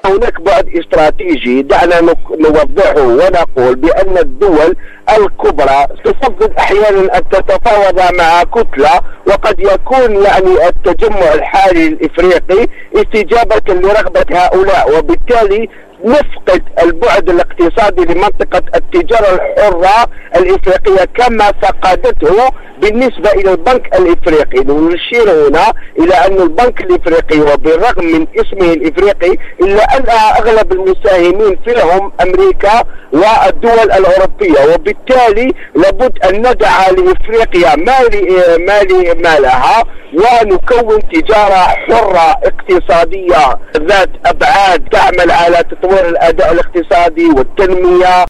هناك بعد استراتيجي دعنا نوضحه ونقول بأن الدول الكبرى تفضل أحيانا أن تتفاوض مع كتلة، وقد يكون يعني التجمع الحالي الإفريقي استجابة لرغبة هؤلاء، وبالتالي نفقد البعد الاقتصادي لمنطقة التجارة الحرة الإفريقية كما فقدته بالنسبة إلى البنك الإفريقي. نشير هنا إلى أن البنك الإفريقي وبالرغم من اسمه الإفريقي إلا أن أغلب المساهمين فيهم أمريكا والدول الأوروبية، وبالتالي لابد أن ندعى لإفريقيا ما لها ونكون تجارة حرة اقتصادية ذات أبعاد تعمل على تطوير الأداء الاقتصادي والتنمية.